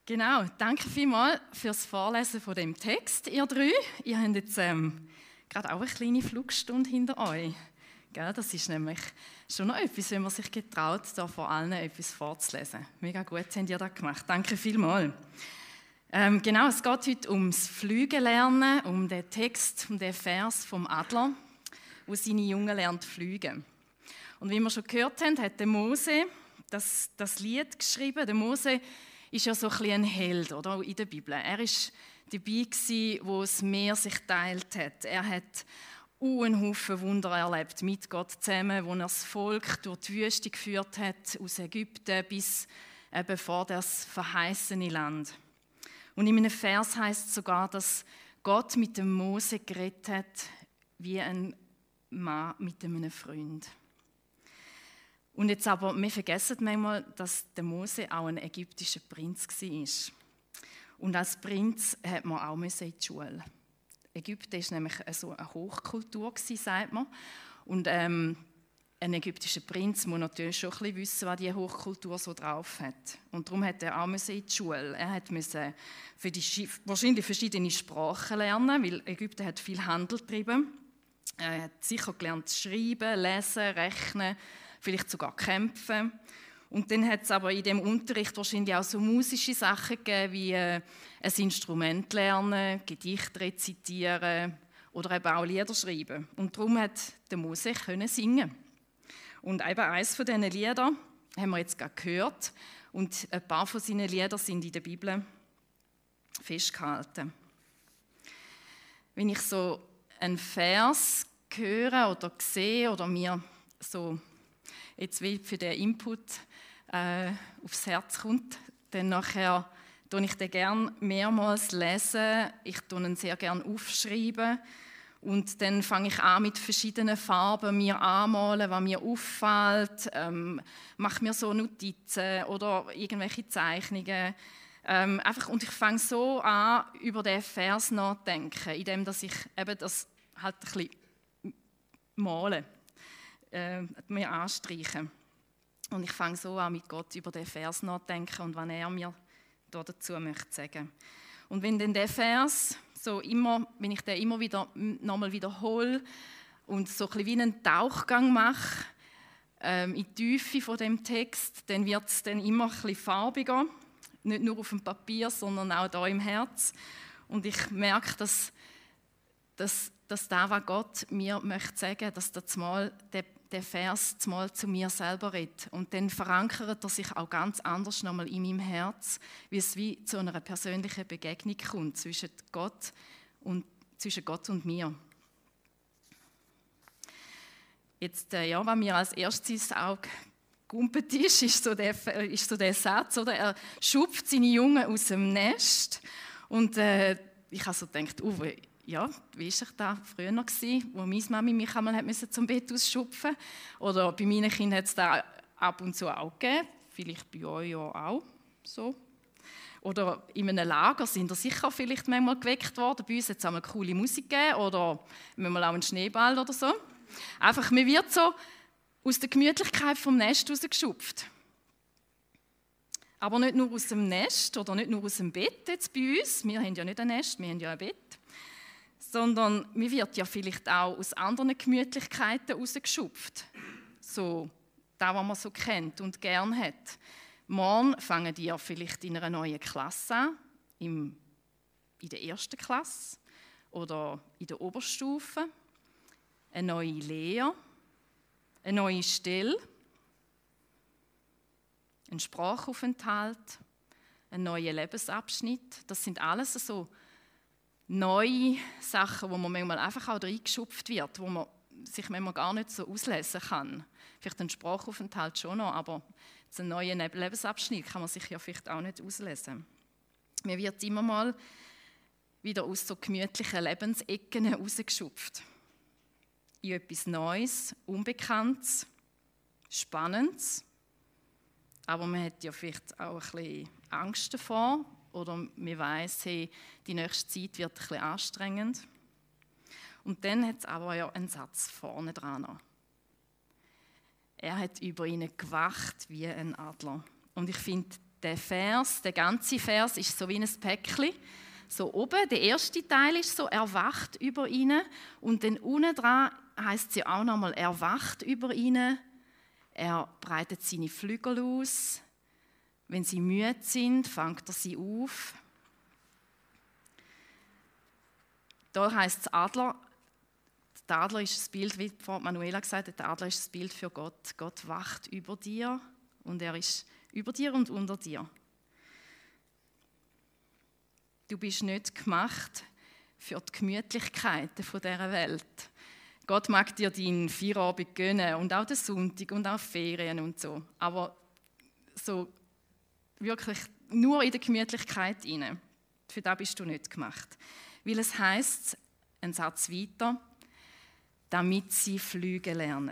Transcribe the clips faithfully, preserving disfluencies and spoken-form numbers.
Genau, danke vielmals fürs Vorlesen von dem Text, ihr drei. Ihr habt jetzt ähm, gerade auch eine kleine Flugstunde hinter euch. Gell, das ist nämlich schon noch etwas, wenn man sich getraut, da vor allen etwas vorzulesen. Mega gut habt ihr das gemacht. Danke vielmals. Ähm, genau, es geht heute ums Flügelernen, um den Text, um den Vers vom Adler, wo seine Jungen lernt fliegen. Und wie wir schon gehört haben, hat der Mose das, das Lied geschrieben. Der Mose ist ja so ein bisschen ein Held, oder, in der Bibel. Er war dabei gewesen, wo das Meer sich geteilt hat. Er hat einen Haufen Wunder erlebt mit Gott zusammen, wo er das Volk durch die Wüste geführt hat, aus Ägypten bis eben vor das verheißene Land. Und in einem Vers heißt es sogar, dass Gott mit dem Mose geredet hat, wie ein Mann mit einem Freund. Und jetzt aber, wir vergessen manchmal, dass der Mose auch ein ägyptischer Prinz war. Und als Prinz hat man auch in die Schule. Ägypten war nämlich so eine Hochkultur, sagt man. Und ähm, ein ägyptischer Prinz muss natürlich schon ein bisschen wissen, was diese Hochkultur so drauf hat. Und darum musste er auch in die Schule. Er musste für die, wahrscheinlich verschiedene Sprachen lernen, weil Ägypten hat viel Handel getrieben. Er hat sicher gelernt zu schreiben, lesen, rechnen, vielleicht sogar kämpfen. Und dann hat es aber in dem Unterricht wahrscheinlich auch so musische Sachen gegeben, wie äh, ein Instrument lernen, Gedichte rezitieren oder eben auch Lieder schreiben. Und darum hat der Mose können singen. Und eben eines von diesen Liedern haben wir jetzt gerade gehört. Und ein paar von seinen Liedern sind in der Bibel festgehalten. Wenn ich so einen Vers höre oder sehe oder mir so jetzt wie für den Input äh, aufs Herz kommt, dann nachher tue ich den gerne mehrmals lesen. Ich tue ihn sehr gerne aufschreiben und dann fange ich an mit verschiedenen Farben mir anmalen, was mir auffällt, ähm, mache mir so Notizen oder irgendwelche Zeichnungen. Ähm, einfach, und ich fange so an, über den Vers nachzudenken, indem dass ich eben das halt ein bisschen male. Äh, mir anstreichen. Und ich fange so an, mit Gott über den Vers nachzudenken und was er mir da dazu möchte sagen. Und wenn dann der Vers, so immer, wenn ich den immer wieder nochmal wiederhole und so ein bisschen wie einen Tauchgang mache ähm, in die Tiefe von dem Text, dann wird es dann immer ein bisschen farbiger, nicht nur auf dem Papier, sondern auch da im Herz. Und ich merke, dass, dass, dass das, was Gott mir möchte sagen, dass das mal der der Vers mal zu mir selber redet. Und dann verankert er sich auch ganz anders nochmal in meinem Herz, wie es wie zu einer persönlichen Begegnung kommt zwischen Gott und, zwischen Gott und mir. Jetzt, äh, ja, was mir als erstes ins Auge gumpet ist, ist so der, ist so der Satz, oder? Er schupft seine Jungen aus dem Nest. Und äh, ich habe so gedacht, uh, ja, wie war ich da früher noch, wo meine Mami mich einmal zum Bett ausschupfen musste? Oder bei meinen Kindern hat es da ab und zu auch gegeben, vielleicht bei euch ja auch so. Oder in einem Lager sind ihr sicher vielleicht manchmal geweckt worden. Bei uns hat es einmal coole Musik gegeben oder manchmal auch einen Schneeball oder so. Einfach, man wird so aus der Gemütlichkeit vom Nest rausgeschupft. Aber nicht nur aus dem Nest oder nicht nur aus dem Bett jetzt bei uns. Wir haben ja nicht ein Nest, wir haben ja ein Bett. Sondern man wird ja vielleicht auch aus anderen Gemütlichkeiten rausgeschupft. So das, was man so kennt und gern hat. Morgen fangen die ja vielleicht in einer neuen Klasse an, im, in der ersten Klasse oder in der Oberstufe. Eine neue Lehre, eine neue Stelle, ein Sprachaufenthalt, ein neuer Lebensabschnitt. Das sind alles so neue Sachen, wo man manchmal einfach auch reingeschupft wird, wo man sich manchmal gar nicht so auslesen kann. Vielleicht ein Sprachaufenthalt schon noch, aber einen neuen Lebensabschnitt kann man sich ja vielleicht auch nicht auslesen. Man wird immer mal wieder aus so gemütlichen Lebensecken rausgeschupft. In etwas Neues, Unbekanntes, Spannendes. Aber man hat ja vielleicht auch ein bisschen Angst davor. Oder man weiss, hey, die nächste Zeit wird ein bisschen anstrengend. Und dann hat es aber ja einen Satz vorne dran. Er hat über ihnen gewacht wie ein Adler. Und ich finde, der Vers, der ganze Vers ist so wie ein Päckchen. So oben, der erste Teil ist so, er wacht über ihnen. Und dann unten dran heisst es ja auch nochmal, er wacht über ihnen. Er breitet seine Flügel aus. Wenn sie müde sind, fängt er sie auf. Da heisst es Adler. Der Adler ist das Bild, wie Manuela gesagt hat, der Adler ist das Bild für Gott. Gott wacht über dir und er ist über dir und unter dir. Du bist nicht gemacht für die Gemütlichkeiten dieser Welt. Gott mag dir deinen Feierabend gönnen und auch den Sonntag und auch Ferien und so. Aber so wirklich nur in der Gemütlichkeit hinein. Für das bist du nicht gemacht. Weil es heisst, ein Satz weiter, damit sie fliegen lernen.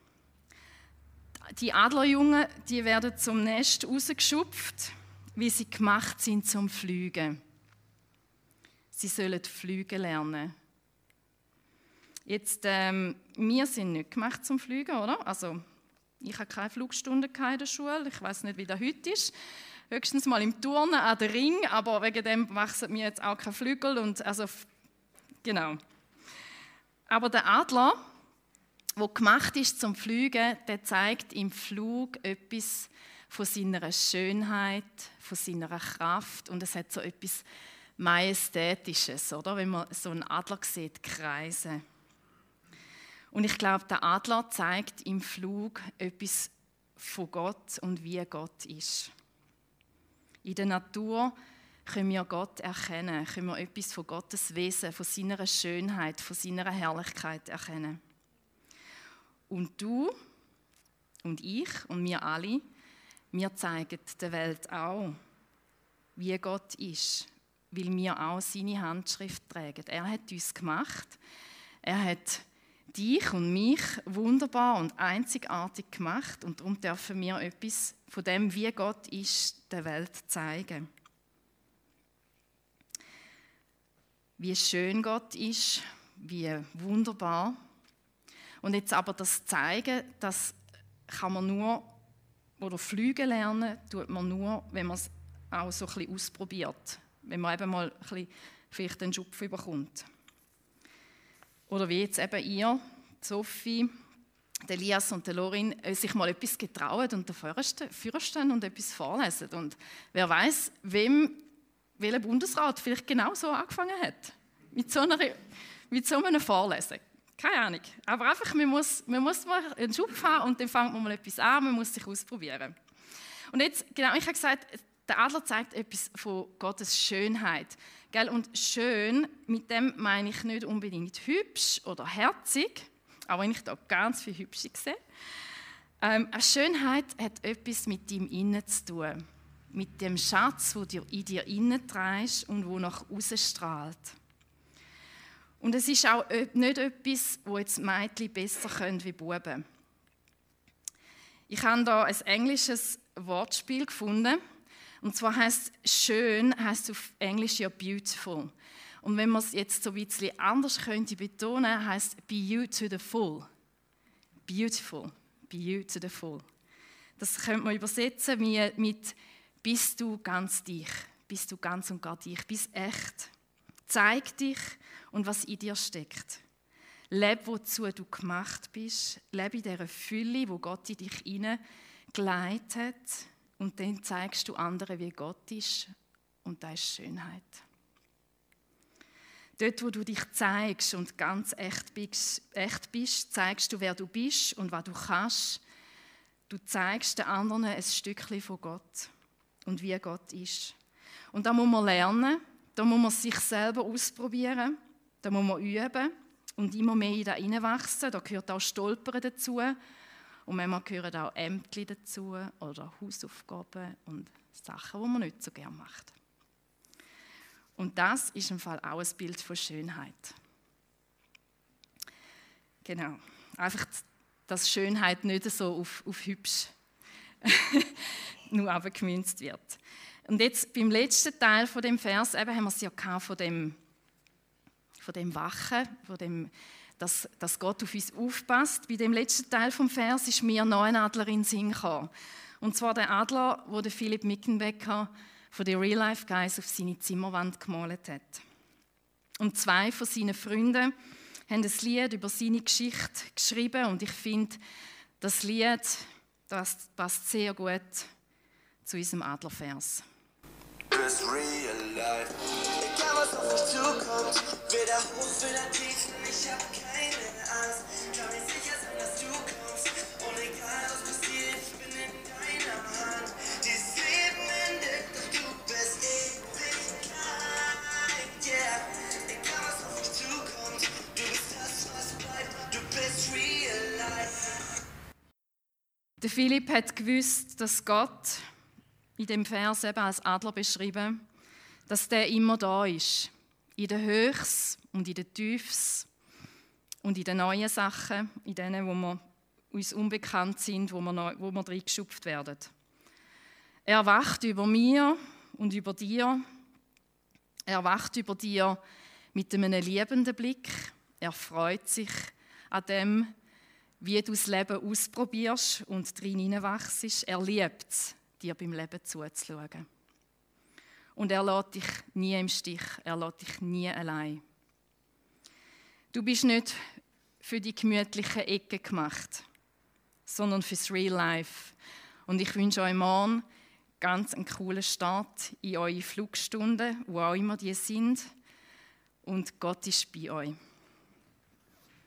Die Adlerjungen, die werden zum Nest rausgeschupft, wie sie gemacht sind zum Fliegen. Sie sollen fliegen lernen. Jetzt, ähm, wir sind nicht gemacht zum Fliegen, oder? Also, ich habe keine Flugstunde in der Schule. Ich weiß nicht, wie das heute ist. Höchstens mal im Turnen an den Ring, aber wegen dem wachsen mir jetzt auch keine Flügel. Und also, genau. Aber der Adler, der gemacht ist zum Fliegen, der zeigt im Flug etwas von seiner Schönheit, von seiner Kraft. Und es hat so etwas Majestätisches, oder? Wenn man so einen Adler sieht, kreisen. Und ich glaube, der Adler zeigt im Flug etwas von Gott und wie Gott ist. In der Natur können wir Gott erkennen, können wir etwas von Gottes Wesen, von seiner Schönheit, von seiner Herrlichkeit erkennen. Und du und ich und wir alle, wir zeigen der Welt auch, wie Gott ist, weil wir auch seine Handschrift tragen. Er hat uns gemacht, er hat dich und mich wunderbar und einzigartig gemacht und darum dürfen wir etwas von dem, wie Gott ist, der Welt zeigen. Wie schön Gott ist, wie wunderbar. Und jetzt aber das Zeigen, das kann man nur, oder fliegen lernen, tut man nur, wenn man es auch so ein bisschen ausprobiert. Wenn man eben mal ein bisschen vielleicht einen Schupf bekommt. Oder wie jetzt eben ihr, Sophie, Elias und Lorin, sich mal etwas getrauen und davor stehen und etwas vorlesen. Und wer weiß, wem, welcher Bundesrat vielleicht genau so angefangen hat. Mit so, einer, mit so einem Vorlesen. Keine Ahnung. Aber einfach, man muss, man muss mal einen Schupf haben und dann fängt man mal etwas an, man muss sich ausprobieren. Und jetzt, genau, ich habe gesagt, der Adler zeigt etwas von Gottes Schönheit. Gell? Und schön, mit dem meine ich nicht unbedingt hübsch oder herzig, auch wenn ich da ganz viel Hübsche sehe. Ähm, eine Schönheit hat etwas mit deinem Innen zu tun. Mit dem Schatz, den du in dir innen trägst und der nach außen strahlt. Und es ist auch nicht etwas, wo jetzt Mädchen besser können wie Buben. Ich habe da ein englisches Wortspiel gefunden. Und zwar heisst schön, heisst auf Englisch ja beautiful. Und wenn man es jetzt so ein bisschen anders könnte betonen, heisst be you to the full. Beautiful, be you to the full. Das könnte man übersetzen mit bist du ganz dich, bist du ganz und gar dich, bist echt. Zeig dich und was in dir steckt. Lebe, wozu du gemacht bist. Lebe in dieser Fülle, wo Gott in dich hineingelegt hat. Und dann zeigst du anderen, wie Gott ist. Und das ist Schönheit. Dort, wo du dich zeigst und ganz echt bist, echt bist, zeigst du, wer du bist und was du kannst. Du zeigst den anderen ein Stückchen von Gott und wie Gott ist. Und da muss man lernen, da muss man sich selber ausprobieren, da muss man üben und immer mehr in das hineinwachsen. Da gehört auch Stolpern dazu. Und manchmal gehören auch Ämter dazu oder Hausaufgaben und Sachen, die man nicht so gerne macht. Und das ist im Fall auch ein Bild von Schönheit. Genau. Einfach, dass Schönheit nicht so auf, auf hübsch nur abgemünzt wird. Und jetzt beim letzten Teil von dem Vers eben haben wir es ja gehabt, von dem, von dem Wachen, von dem, dass, dass Gott auf uns aufpasst. Bei dem letzten Teil vom Vers ist mir noch ein Adler in den Sinn gekommen. Und zwar der Adler, den Philipp Mickenbecker von den Real Life Guys auf seine Zimmerwand gemalt hat. Und zwei von seinen Freunden haben ein Lied über seine Geschichte geschrieben und ich finde, das Lied das passt sehr gut zu unserem Adlervers. Bist real life. Egal was auf mich zukommt, weder hoch weder tief, ich hab keine Angst. Kann mir sicher sein, dass du kommst. Und egal was passiert, ich bin in deiner Hand. Dieses Leben endet, doch du bist Ewigkeit. Yeah. Egal was auf mich zukommt, du bist das, was bleibt. Du bist real life. Der Philipp hat gewusst, dass Gott in dem Vers eben als Adler beschrieben, dass der immer da ist. In den Höchs und in den Tiefs und in den neuen Sachen, in denen, wo wir uns unbekannt sind, wo wir, neu, wo wir reingeschupft werden. Er wacht über mir und über dir. Er wacht über dir mit einem liebenden Blick. Er freut sich an dem, wie du das Leben ausprobierst und drin hineinwachst. Er liebt es, dir beim Leben zuzuschauen. Und er lässt dich nie im Stich, er lässt dich nie allein. Du bist nicht für die gemütlichen Ecken gemacht, sondern fürs Real Life. Und ich wünsche euch morgen ganz einen coolen Start in eure Flugstunden, wo auch immer die sind. Und Gott ist bei euch.